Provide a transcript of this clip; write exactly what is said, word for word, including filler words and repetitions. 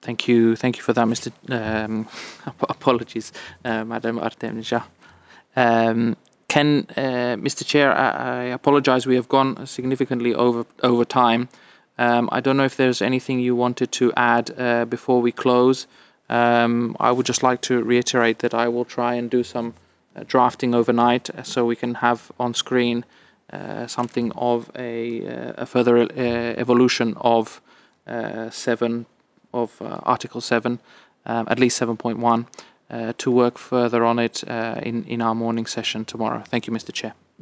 Thank you. Thank you for that, Mister Um, ap- apologies, uh, Madam Artemisia. Um, can uh, Mister Chair, I, I apologize. We have gone significantly over over time. Um, I don't know if there's anything you wanted to add uh, before we close. Um, I would just like to reiterate that I will try and do some uh, drafting overnight, uh, so we can have on screen uh, something of a, uh, a further uh, evolution of uh, seven of uh, Article seven, um, at least seven point one, uh, to work further on it uh, in in our morning session tomorrow. Thank you, Mister Chair.